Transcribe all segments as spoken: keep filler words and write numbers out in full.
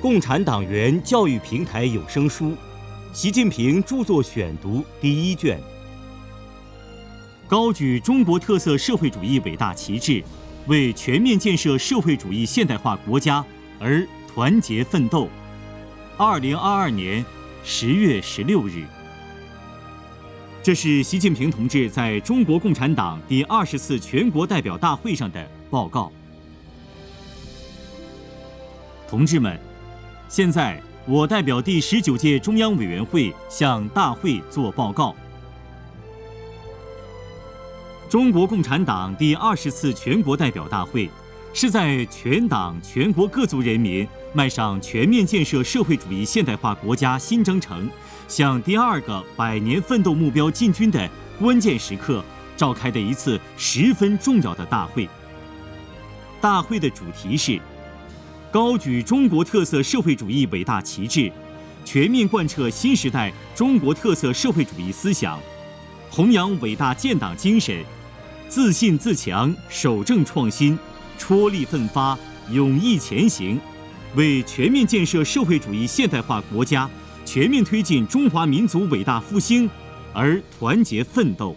共产党员教育平台有声书，习近平著作选读第一卷。高举中国特色社会主义伟大旗帜，为全面建设社会主义现代化国家而团结奋斗。二零二二年十月十六日，这是习近平同志在中国共产党第二十次全国代表大会上的报告。同志们，现在我代表第十九届中央委员会向大会作报告。中国共产党第二十次全国代表大会是在全党全国各族人民迈上全面建设社会主义现代化国家新征程，向第二个百年奋斗目标进军的关键时刻召开的一次十分重要的大会。大会的主题是高举中国特色社会主义伟大旗帜，全面贯彻新时代中国特色社会主义思想，弘扬伟大建党精神，自信自强，守正创新，踔厉奋发，勇毅前行，为全面建设社会主义现代化国家，全面推进中华民族伟大复兴而团结奋斗。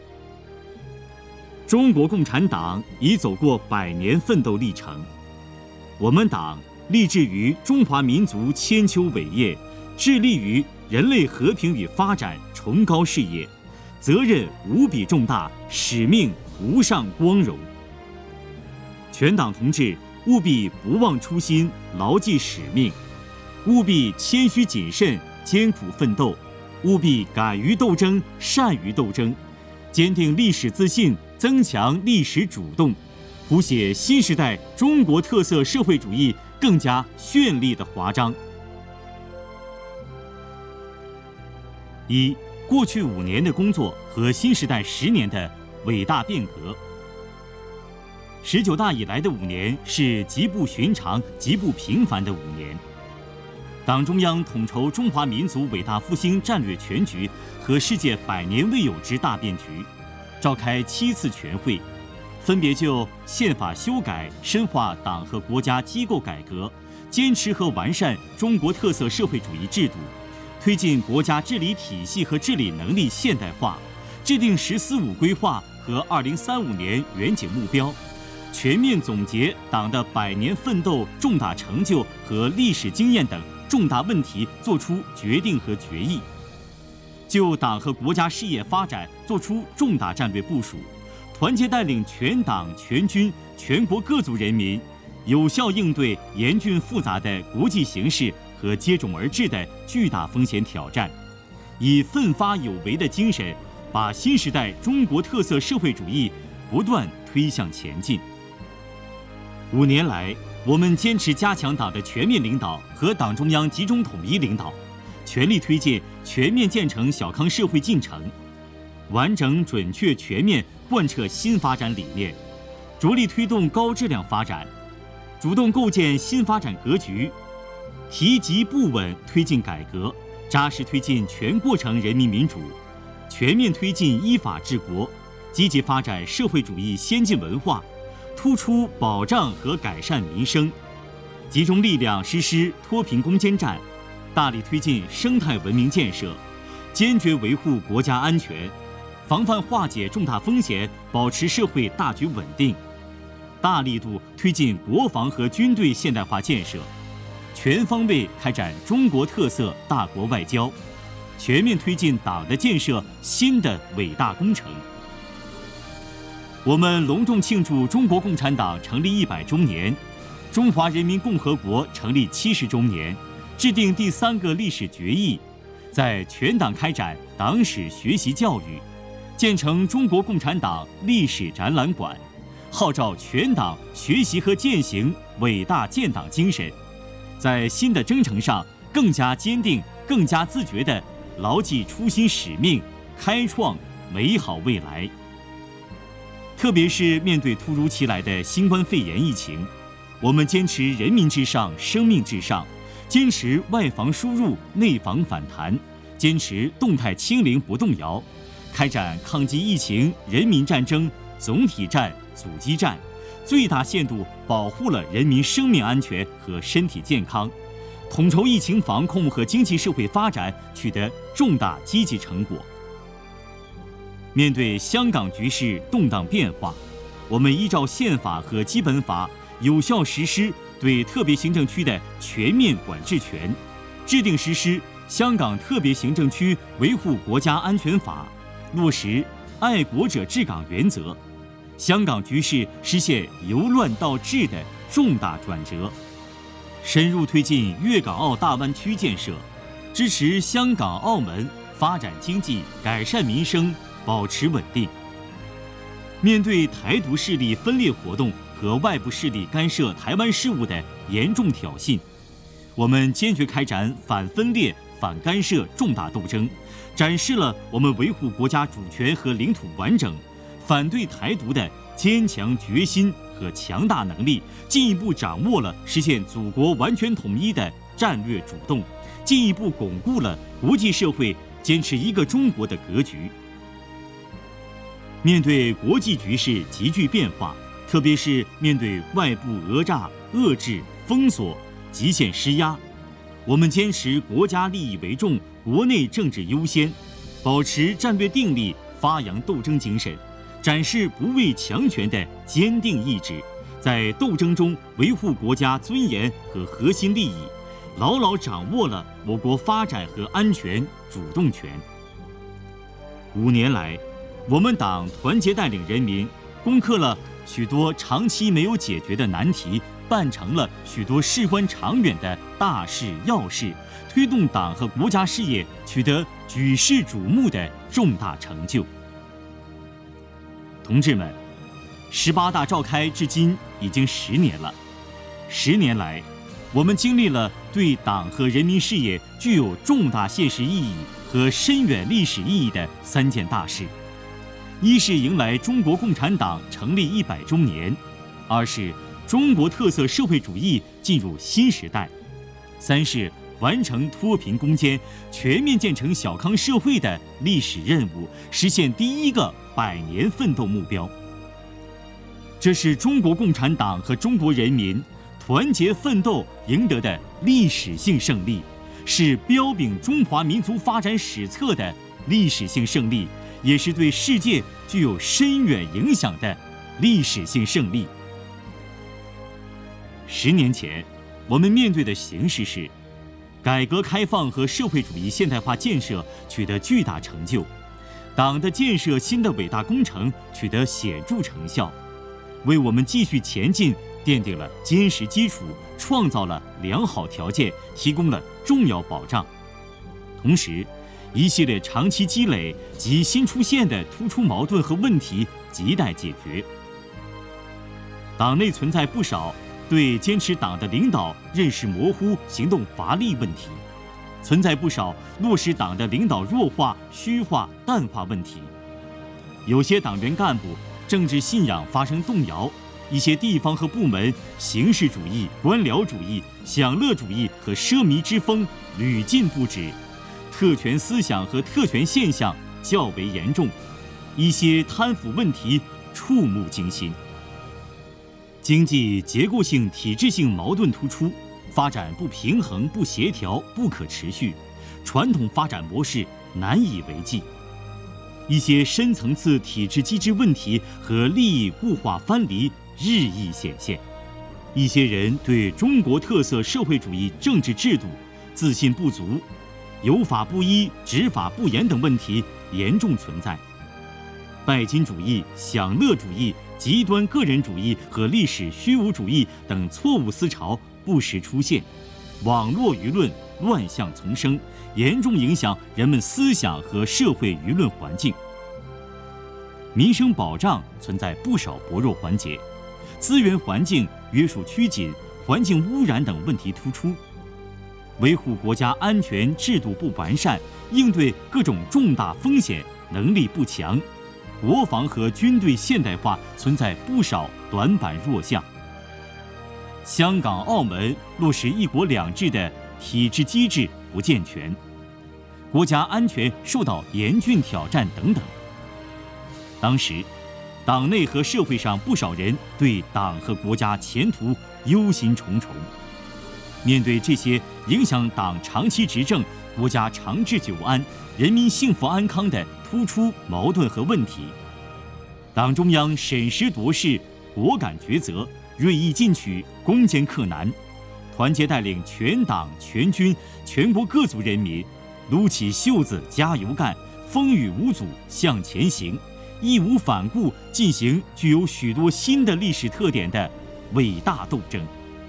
中国共产党已走过百年奋斗历程，我们党立志于中华民族千秋伟业，致力于人类和平与发展崇高事业，责任无比重大，使命无上光荣。全党同志务必不忘初心，牢记使命，务必谦虚谨慎，艰苦奋斗，务必敢于斗争，善于斗争，坚定历史自信，增强历史主动，谱写新时代中国特色社会主义更加绚丽的华章。一、过去五年的工作和新时代十年的伟大变革。十九大以来的五年是极不寻常、极不平凡的五年。党中央统筹中华民族伟大复兴战略全局和世界百年未有之大变局，召开七次全会，分别就宪法修改、深化党和国家机构改革、坚持和完善中国特色社会主义制度、推进国家治理体系和治理能力现代化、制定“十四五”规划和二零三五年远景目标，全面总结党的百年奋斗重大成就和历史经验等重大问题，作出决定和决议，就党和国家事业发展作出重大战略部署，团结带领全党全军全国各族人民，有效应对严峻复杂的国际形势和接踵而至的巨大风险挑战，以奋发有为的精神，把新时代中国特色社会主义不断推向前进。五年来，我们坚持加强党的全面领导和党中央集中统一领导，全力推进全面建成小康社会进程，完整准确全面贯彻新发展理念，着力推动高质量发展，主动构建新发展格局，提急不稳推进改革，扎实推进全过程人民民主，全面推进依法治国，积极发展社会主义先进文化，突出保障和改善民生，集中力量实施脱贫攻坚战，大力推进生态文明建设，坚决维护国家安全，防范化解重大风险，保持社会大局稳定，大力度推进国防和军队现代化建设，全方位开展中国特色大国外交，全面推进党的建设新的伟大工程。我们隆重庆祝中国共产党成立一百周年，中华人民共和国成立七十周年，制定第三个历史决议，在全党开展党史学习教育，建成中国共产党历史展览馆，号召全党学习和践行伟大建党精神，在新的征程上更加坚定、更加自觉地牢记初心使命，开创美好未来。特别是面对突如其来的新冠肺炎疫情，我们坚持人民至上、生命至上，坚持外防输入、内防反弹，坚持动态清零不动摇，开展抗击疫情人民战争、总体战、阻击战，最大限度保护了人民生命安全和身体健康， 统筹疫情防控和经济社会发展取得重大积极成果。面对香港局势动荡变化，我们依照宪法和基本法，有效实施对特别行政区的全面管制权，制定实施《香港特别行政区维护国家安全法》，落实爱国者治港原则，香港局势实现由乱到治的重大转折。深入推进粤港澳大湾区建设，支持香港、澳门发展经济、改善民生，保持稳定。面对台独势力分裂活动和外部势力干涉台湾事务的严重挑衅，我们坚决开展反分裂、反干涉重大斗争，展示了我们维护国家主权和领土完整、反对台独的坚强决心和强大能力，进一步掌握了实现祖国完全统一的战略主动，进一步巩固了国际社会坚持一个中国的格局。面对国际局势急剧变化，特别是面对外部讹诈、遏制、封锁、极限施压，我们坚持国家利益为重，国内政治优先，保持战略定力，发扬斗争精神，展示不畏强权的坚定意志，在斗争中维护国家尊严和核心利益，牢牢掌握了我国发展和安全主动权。五年来，我们党团结带领人民，攻克了许多长期没有解决的难题，办成了许多事关长远的大事要事，推动党和国家事业取得举世瞩目的重大成就。同志们，十八大召开至今已经十年了。十年来，我们经历了对党和人民事业具有重大现实意义和深远历史意义的三件大事：一是迎来中国共产党成立一百周年；二是中国特色社会主义进入新时代；三是完成脱贫攻坚、全面建成小康社会的历史任务，实现第一个百年奋斗目标。这是中国共产党和中国人民团结奋斗赢得的历史性胜利，是标炳中华民族发展史册的历史性胜利，也是对世界具有深远影响的历史性胜利。十年前，我们面对的形势是，改革开放和社会主义现代化建设取得巨大成就，党的建设新的伟大工程取得显著成效，为我们继续前进奠定了坚实基础，创造了良好条件，提供了重要保障。同时，一系列长期积累及新出现的突出矛盾和问题亟待解决。党内存在不少对坚持党的领导认识模糊、行动乏力问题，存在不少落实党的领导弱化、虚化、淡化问题。有些党员干部政治信仰发生动摇，一些地方和部门形式主义、官僚主义、享乐主义和奢靡之风屡禁不止，特权思想和特权现象较为严重，一些贪腐问题触目惊心。经济结构性、体制性矛盾突出，发展不平衡、不协调、不可持续，传统发展模式难以为继。一些深层次体制机制问题和利益固化藩篱日益显现，一些人对中国特色社会主义政治制度自信不足，有法不依、执法不严等问题严重存在。拜金主义、享乐主义、极端个人主义和历史虚无主义等错误思潮不时出现，网络舆论乱象丛生，严重影响人们思想和社会舆论环境。民生保障存在不少薄弱环节，资源环境约束趋紧，环境污染等问题突出。维护国家安全制度不完善，应对各种重大风险能力不强，国防和军队现代化存在不少短板弱项。香港、澳门落实一国两制的体制机制不健全，国家安全受到严峻挑战等等。当时，党内和社会上不少人对党和国家前途忧心忡忡。 面对这些影响党长期执政、国家长治久安、人民幸福安康的突出矛盾和问题，党中央审时度势、果敢抉择、锐意进取、攻坚克难，团结带领全党全军全国各族人民撸起袖子加油干，风雨无阻向前行，义无反顾进行具有许多新的历史特点的伟大斗争。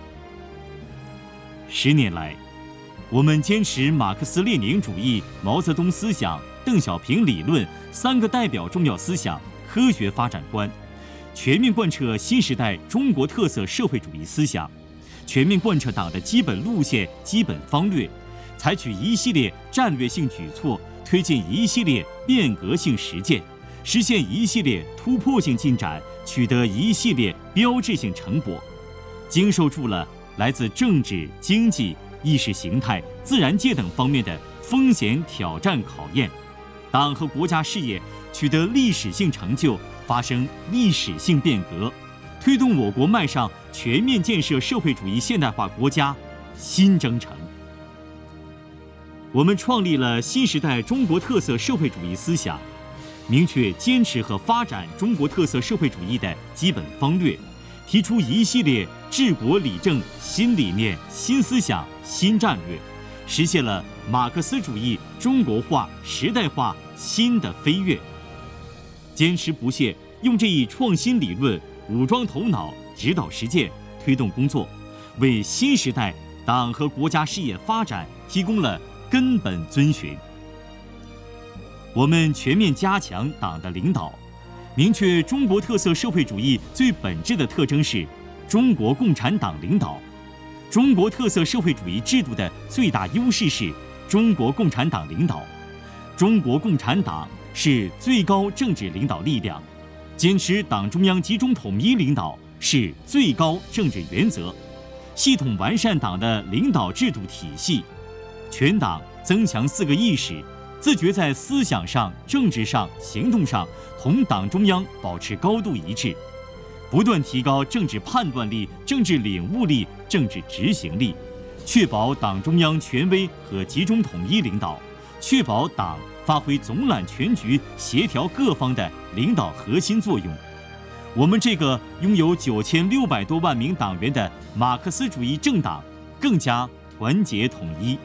十年来，我们坚持马克思列宁主义、毛泽东思想、邓小平理论三个代表重要思想科学发展观，全面贯彻新时代中国特色社会主义思想，全面贯彻党的基本路线、基本方略，采取一系列战略性举措，推进一系列变革性实践，实现一系列突破性进展，取得一系列标志性成果，经受住了来自政治、经济、意识形态、自然界等方面的风险挑战考验，党和国家事业取得历史性成就，发生历史性变革，推动我国迈上全面建设社会主义现代化国家新征程。我们创立了新时代中国特色社会主义思想，明确坚持和发展中国特色社会主义的基本方略，提出一系列治国理政新理念、新思想、新战略，实现了马克思主义中国化、时代化新的飞跃。坚持不懈用这一创新理论武装头脑、指导实践、推动工作，为新时代党和国家事业发展提供了根本遵循。我们全面加强党的领导，明确中国特色社会主义最本质的特征是中国共产党领导。中国特色社会主义制度的最大优势是中国共产党领导。中国共产党是最高政治领导力量，坚持党中央集中统一领导是最高政治原则，系统完善党的领导制度体系，全党增强四个意识，自觉在思想上、政治上、行动上同党中央保持高度一致，不断提高政治判断力、政治领悟力、政治执行力，确保党中央权威和集中统一领导，确保党发挥总揽全局、协调各方的领导核心作用。我们这个拥有九千六百多万名党员的马克思主义政党更加团结统一。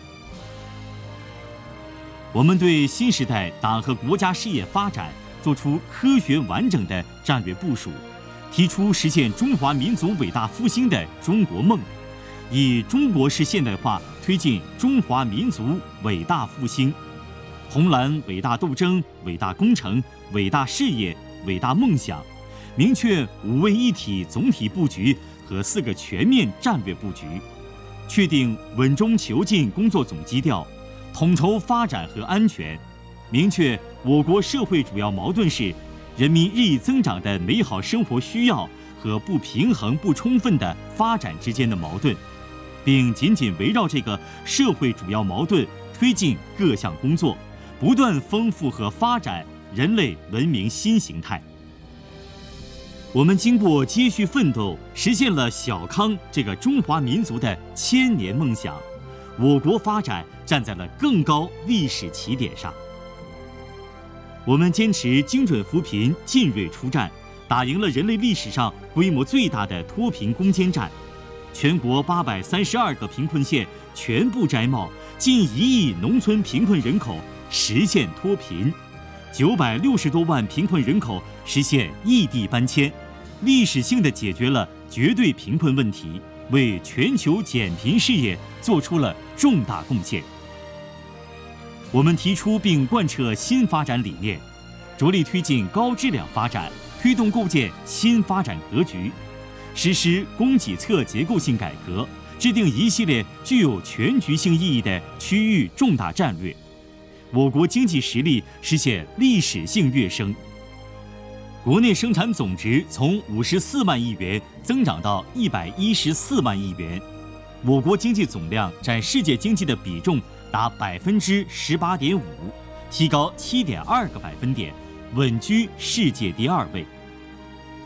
我们对新时代党和国家事业发展做出科学完整的战略部署，提出实现中华民族伟大复兴的中国梦，以中国式现代化推进中华民族伟大复兴，红蓝伟大斗争、伟大工程、伟大事业、伟大梦想，明确五位一体总体布局和四个全面战略布局，确定稳中求进工作总基调，统筹发展和安全，明确我国社会主要矛盾是人民日益增长的美好生活需要和不平衡不充分的发展之间的矛盾，并紧紧围绕这个社会主要矛盾推进各项工作，不断丰富和发展人类文明新形态。我们经过接续奋斗，实现了小康这个中华民族的千年梦想，我国发展站在了更高历史起点上。我们坚持精准扶贫、进锐出战，打赢了人类历史上规模最大的脱贫攻坚战，全国八百三十二个贫困县全部摘帽，近一亿农村贫困人口实现脱贫，九百六十多万贫困人口实现异地搬迁，历史性地解决了绝对贫困问题，为全球减贫事业做出了重大贡献。我们提出并贯彻新发展理念，着力推进高质量发展，推动构建新发展格局，实施供给侧结构性改革，制定一系列具有全局性意义的区域重大战略。我国经济实力实现历史性跃升，国内生产总值从五十四万亿元增长到一百一十四万亿元，我国经济总量占世界经济的比重达百分之十八点五，提高七点二个百分点，稳居世界第二位。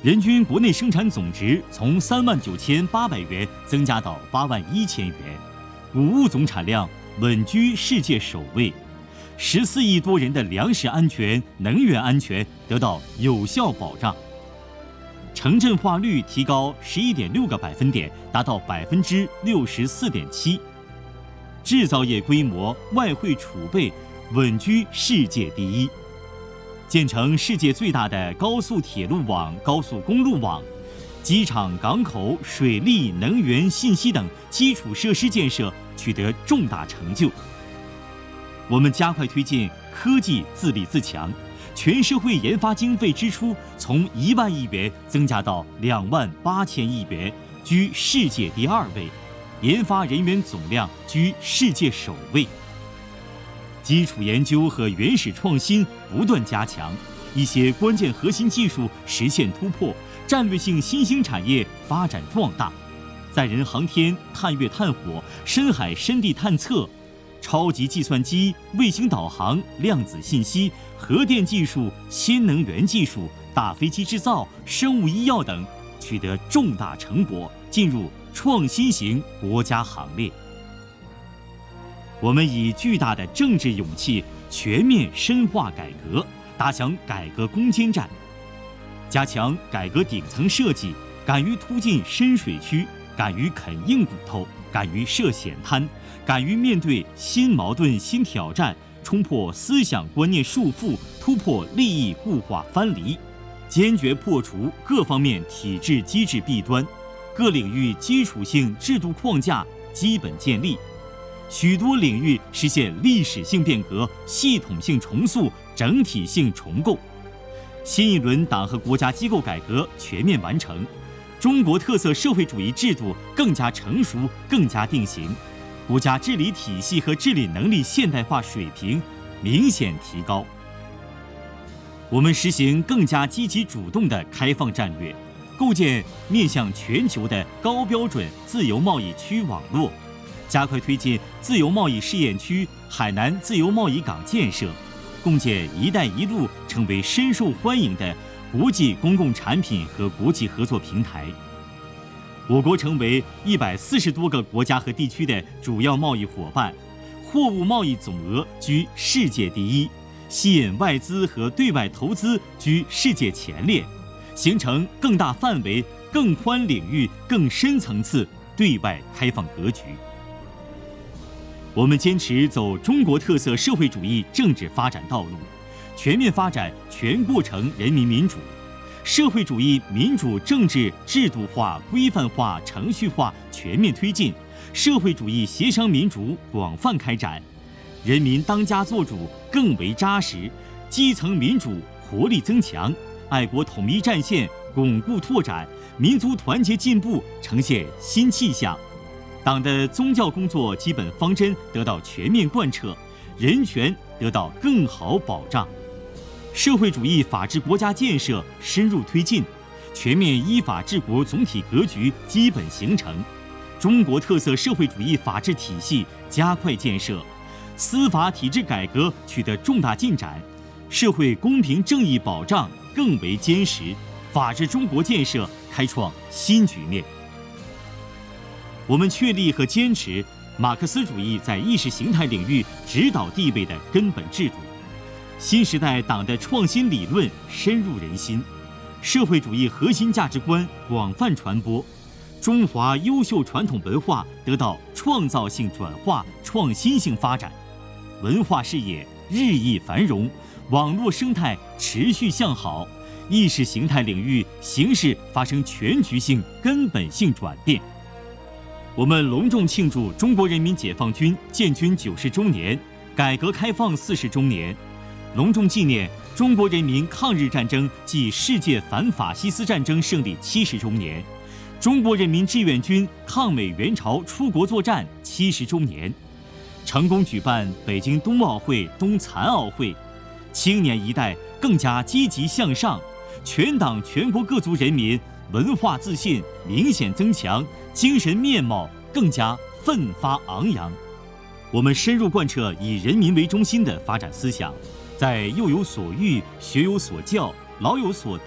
人均国内生产总值从三万九千八百元增加到八万一千元，谷物总产量稳居世界首位，十四亿多人的粮食安全、能源安全得到有效保障。城镇化率提高十一点六个百分点，达到百分之六十四点七。制造业规模、外汇储备稳居世界第一。建成世界最大的高速铁路网、高速公路网，机场、港口、水利、能源、信息等基础设施建设取得重大成就。我们加快推进科技自立自强，全社会研发经费支出从一万亿元增加到两万八千亿元，居世界第二位，研发人员总量居世界首位。基础研究和原始创新不断加强，一些关键核心技术实现突破，战略性新兴产业发展壮大。载人航天、探月探火、深海深地探测、超级计算机、卫星导航、量子信息、核电技术、新能源技术、大飞机制造、生物医药等取得重大成果，进入创新型国家行列。我们以巨大的政治勇气，全面深化改革，打响改革攻坚战，加强改革顶层设计，敢于突进深水区，敢于啃硬骨头，敢于涉险滩，敢于面对新矛盾、新挑战，冲破思想观念束缚，突破利益固化藩篱，坚决破除各方面体制机制弊端，各领域基础性制度框架基本建立。许多领域实现历史性变革、系统性重塑、整体性重构。新一轮党和国家机构改革全面完成，中国特色社会主义制度更加成熟、更加定型，国家治理体系和治理能力现代化水平明显提高。我们实行更加积极主动的开放战略，构建面向全球的高标准自由贸易区网络，加快推进自由贸易试验区、海南自由贸易港建设，共建“一带一路”成为深受欢迎的国际公共产品和国际合作平台。我国成为一百四十多个国家和地区的主要贸易伙伴，货物贸易总额居世界第一，吸引外资和对外投资居世界前列，形成更大范围、更宽领域、更深层次对外开放格局。我们坚持走中国特色社会主义政治发展道路，全面发展全过程人民民主，社会主义民主政治制度化、规范化、程序化全面推进，社会主义协商民主广泛开展，人民当家作主更为扎实，基层民主活力增强，爱国统一战线巩固拓展，民族团结进步呈现新气象。党的宗教工作基本方针得到全面贯彻，人权得到更好保障，社会主义法治国家建设深入推进，全面依法治国总体格局基本形成，中国特色社会主义法治体系加快建设，司法体制改革取得重大进展，社会公平正义保障更为坚实，法治中国建设开创新局面。我们确立和坚持马克思主义在意识形态领域指导地位的根本制度，新时代党的创新理论深入人心，社会主义核心价值观广泛传播，中华优秀传统文化得到创造性转化、创新性发展，文化事业日益繁荣，网络生态持续向好，意识形态领域形势发生全局性、根本性转变。我们隆重庆祝中国人民解放军建军九十周年、改革开放四十周年，隆重纪念中国人民抗日战争暨世界反法西斯战争胜利七十周年，中国人民志愿军抗美援朝出国作战七十周年，成功举办北京冬奥会、冬残奥会，青年一代更加积极向上，全党全国各族人民文化自信明显增强，精神面貌更加奋发昂扬。我们深入贯彻以人民为中心的发展思想，在幼有所育、学有所教、老有所得、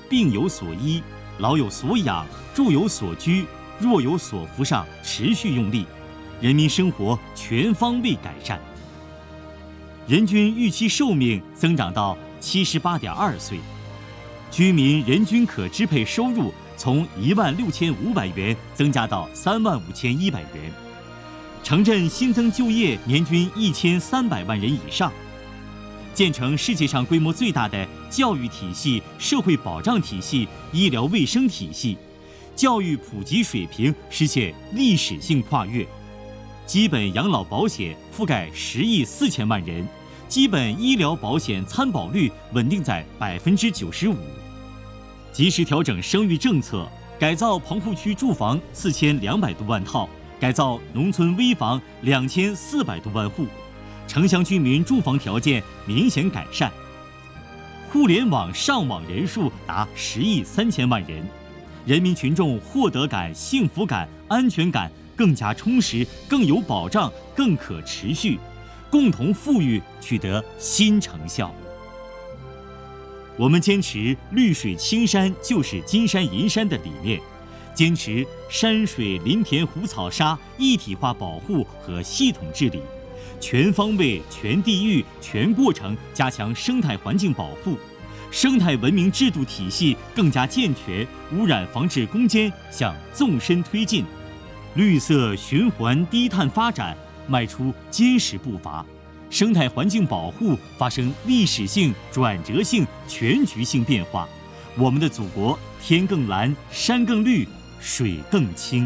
病有所医、老有所养、住有所居、若有所扶上持续用力，人民生活全方位改善。人均预期寿命增长到七十八点二岁，居民人均可支配收入从一万六千五百元增加到三万五千一百元，城镇新增就业年均一千三百万人以上，建成世界上规模最大的教育体系、社会保障体系、医疗卫生体系，教育普及水平实现历史性跨越。基本养老保险覆盖十亿四千万人，基本医疗保险参保率稳定在百分之九十五。及时调整生育政策，改造棚户区住房四千两百多万套，改造农村危房两千四百多万户，城乡居民住房条件明显改善。互联网上网人数达十亿三千万人，人民群众获得感、幸福感、安全感更加充实、更有保障、更可持续，共同富裕取得新成效。我们坚持绿水青山就是金山银山的理念，坚持山水林田湖草沙一体化保护和系统治理，全方位、全地域、全过程加强生态环境保护，生态文明制度体系更加健全，污染防治攻坚向纵深推进，绿色循环低碳发展迈出坚实步伐，生态环境保护发生历史性、转折性、全局性变化，我们的祖国天更蓝、山更绿、水更清。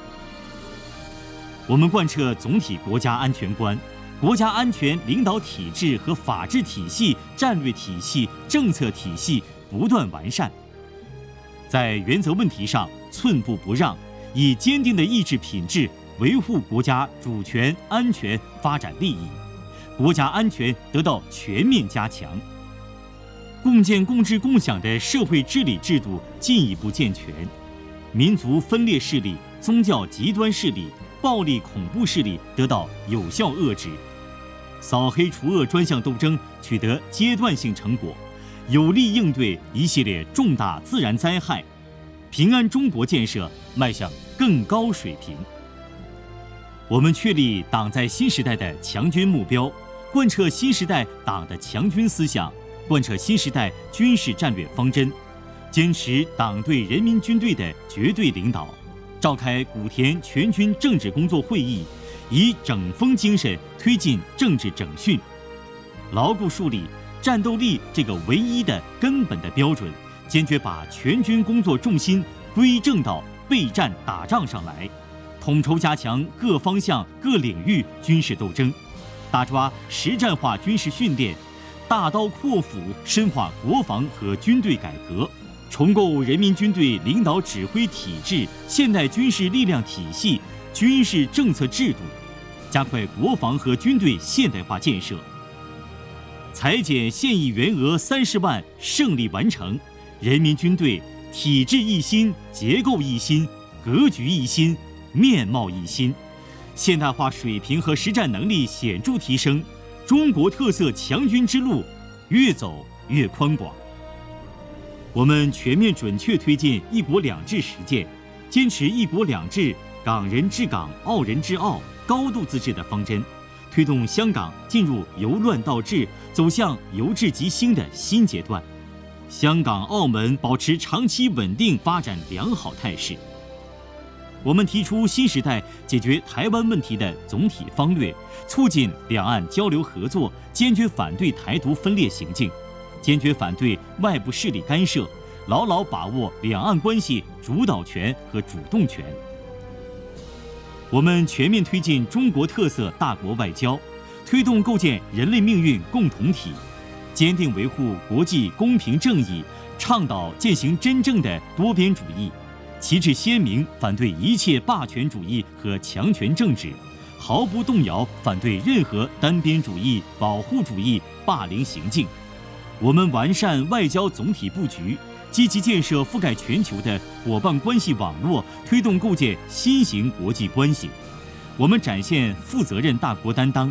我们贯彻总体国家安全观，国家安全领导体制和法治体系、战略体系、政策体系不断完善，在原则问题上寸步不让，以坚定的意志品质维护国家主权、安全、发展利益，国家安全得到全面加强，共建共治共享的社会治理制度进一步健全，民族分裂势力、宗教极端势力、暴力恐怖势力得到有效遏制，扫黑除恶专项斗争取得阶段性成果，有力应对一系列重大自然灾害，平安中国建设迈向更高水平。我们确立党在新时代的强军目标，贯彻新时代党的强军思想，贯彻新时代军事战略方针，坚持党对人民军队的绝对领导，召开古田全军政治工作会议，以整风精神推进政治整训，牢固树立战斗力这个唯一的根本的标准，坚决把全军工作重心归正到备战打仗上来，统筹加强各方向各领域军事斗争，大抓实战化军事训练，大刀阔斧深化国防和军队改革，重构人民军队领导指挥体制、现代军事力量体系、军事政策制度，加快国防和军队现代化建设。裁减现役员额三十万胜利完成，人民军队体制一新、结构一新、格局一新、面貌一新，现代化水平和实战能力显著提升，中国特色强军之路越走越宽广。我们全面准确推进一国两制实践，坚持一国两制、港人治港、澳人治澳、高度自治的方针，推动香港进入由乱到治、走向由治及兴的新阶段，香港、澳门保持长期稳定发展良好态势。我们提出新时代解决台湾问题的总体方略，促进两岸交流合作，坚决反对台独分裂行径，坚决反对外部势力干涉，牢牢把握两岸关系主导权和主动权。我们全面推进中国特色大国外交，推动构建人类命运共同体，坚定维护国际公平正义，倡导践行真正的多边主义，旗帜鲜明反对一切霸权主义和强权政治，毫不动摇反对任何单边主义、保护主义、霸凌行径。我们完善外交总体布局，积极建设覆盖全球的伙伴关系网络，推动构建新型国际关系。我们展现负责任大国担当，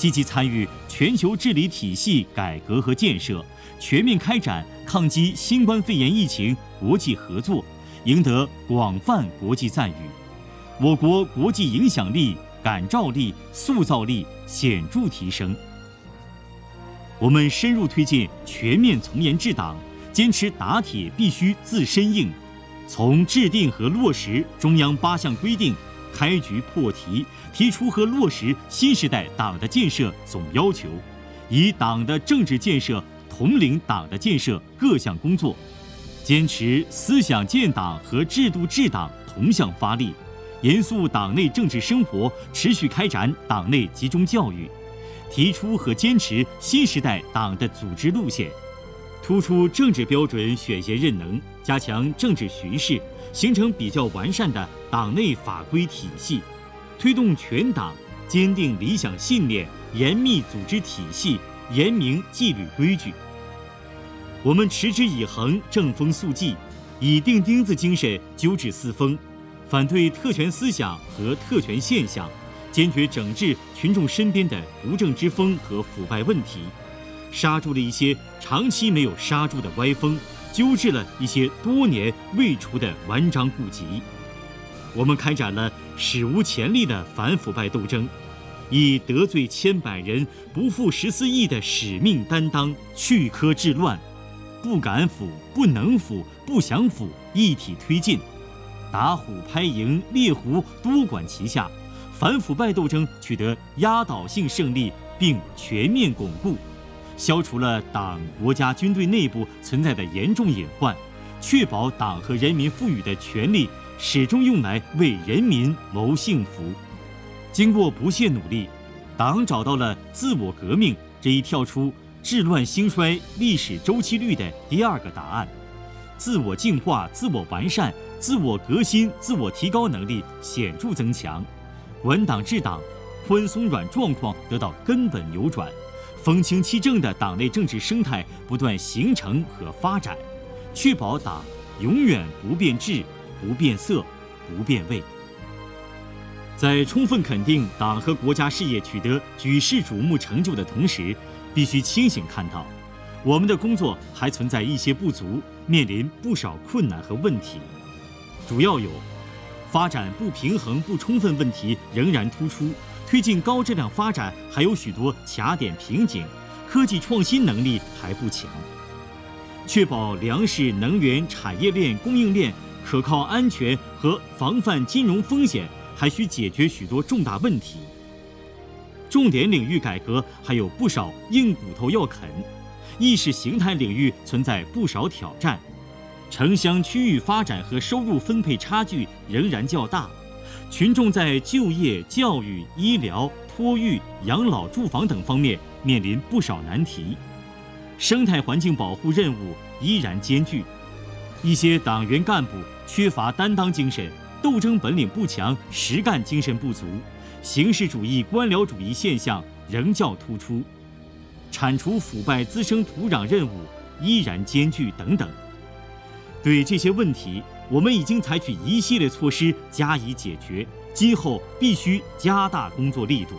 积极参与全球治理体系改革和建设，全面开展抗击新冠肺炎疫情国际合作，赢得广泛国际赞誉。我国国际影响力、感召力、塑造力显著提升。我们深入推进全面从严治党，坚持打铁必须自身硬，从制定和落实中央八项规定，开局破题，提出和落实新时代党的建设总要求，以党的政治建设统领党的建设各项工作，坚持思想建党和制度治党同向发力，严肃党内政治生活，持续开展党内集中教育，提出和坚持新时代党的组织路线，突出政治标准选贤任能，加强政治巡视，形成比较完善的党内法规体系，推动全党坚定理想信念，严密组织体系，严明纪律规矩。我们持之以恒，正风肃纪，以钉钉子精神纠治四风，反对特权思想和特权现象，坚决整治群众身边的不正之风和腐败问题，刹住了一些长期没有刹住的歪风，纠治了一些多年未除的顽瘴痼疾。我们开展了史无前例的反腐败斗争，以得罪千百人、不负十四亿的使命担当，去苛治乱，不敢腐、不能腐、不想腐一体推进，打虎拍蝇，猎狐多管齐下，反腐败斗争取得压倒性胜利，并全面巩固，消除了党、国家、军队内部存在的严重隐患，确保党和人民赋予的权利始终用来为人民谋幸福。经过不懈努力，党找到了自我革命这一跳出治乱兴衰历史周期率的第二个答案，自我净化、自我完善、自我革新、自我提高能力显著增强，管党治党、宽松软状况得到根本扭转，风清气正的党内政治生态不断形成和发展，确保党永远不变质、不变色、不变味。在充分肯定党和国家事业取得举世瞩目成就的同时，必须清醒看到，我们的工作还存在一些不足，面临不少困难和问题，主要有：发展不平衡不充分问题仍然突出，推进高质量发展还有许多卡点瓶颈，科技创新能力还不强，确保粮食、能源、产业链、供应链可靠安全和防范金融风险，还需解决许多重大问题。重点领域改革还有不少硬骨头要啃，意识形态领域存在不少挑战，城乡区域发展和收入分配差距仍然较大，群众在就业、教育、医疗、托育、养老、住房等方面面临不少难题，生态环境保护任务依然艰巨，一些党员干部缺乏担当精神，斗争本领不强，实干精神不足，形式主义、官僚主义现象仍较突出，铲除腐败滋生土壤任务依然艰巨等等。对这些问题，我们已经采取一系列措施加以解决，今后必须加大工作力度。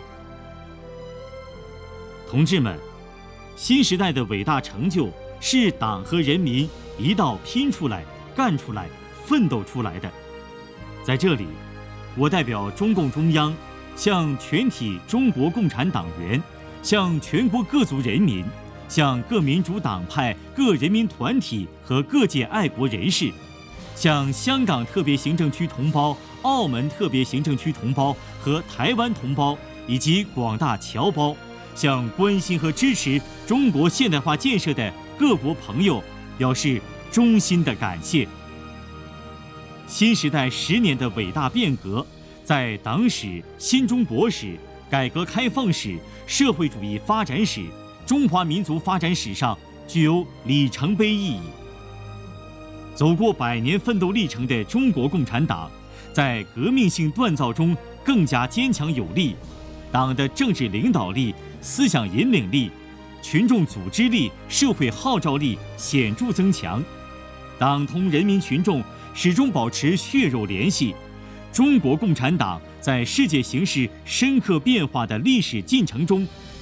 同志们，新时代的伟大成就是党和人民一道拼出来、干出来、奋斗出来的。在这里，我代表中共中央，向全体中国共产党员，向全国各族人民，向各民主党派、各人民团体和各界爱国人士，向香港特别行政区同胞、澳门特别行政区同胞和台湾同胞以及广大侨胞，向关心和支持中国现代化建设的各国朋友表示衷心的感谢。新时代十年的伟大变革，在党史、新中国史、改革开放史、社会主义发展史、中华民族发展史上具有里程碑意义。走过百年奋斗历程的中国共产党，在革命性锻造中更加坚强有力，党的政治领导力、思想引领力、群众组织力、社会号召力显著增强，党同人民群众始终保持血肉联系。中国共产党在世界形势深刻变化的历史进程中，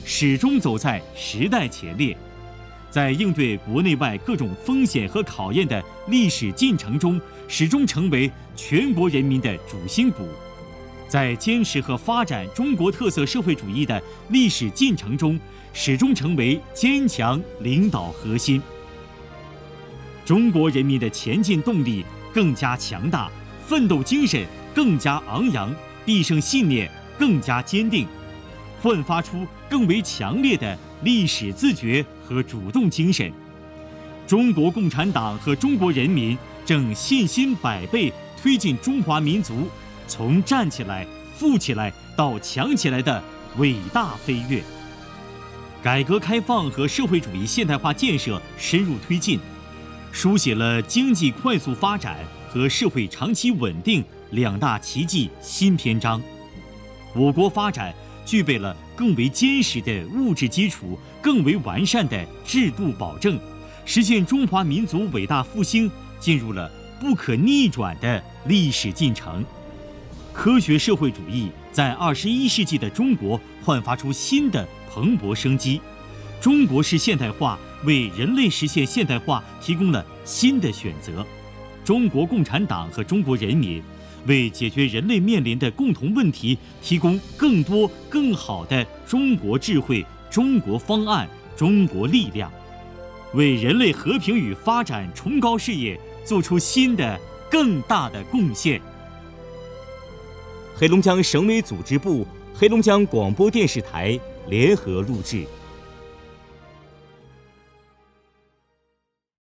始终走在时代前列，在应对国内外各种风险和考验的历史进程中，始终成为全国人民的主心骨；在坚持和发展中国特色社会主义的历史进程中，始终成为坚强领导核心。中国人民的前进动力更加强大，奋斗精神更加昂扬，必胜信念更加坚定，焕发出更为强烈的历史自觉和主动精神。中国共产党和中国人民正信心百倍推进中华民族从站起来、富起来到强起来的伟大飞跃。改革开放和社会主义现代化建设深入推进，书写了经济快速发展和社会长期稳定两大奇迹新篇章。我国发展具备了更为坚实的物质基础，更为完善的制度保证，实现中华民族伟大复兴进入了不可逆转的历史进程。科学社会主义在二十一世纪的中国焕发出新的蓬勃生机，中国式现代化为人类实现现代化提供了新的选择。中国共产党和中国人民为解决人类面临的共同问题提供更多更好的中国智慧、中国方案、中国力量，为人类和平与发展崇高事业做出新的更大的贡献。 黑龙江省委组织部、黑龙江广播电视台联合录制。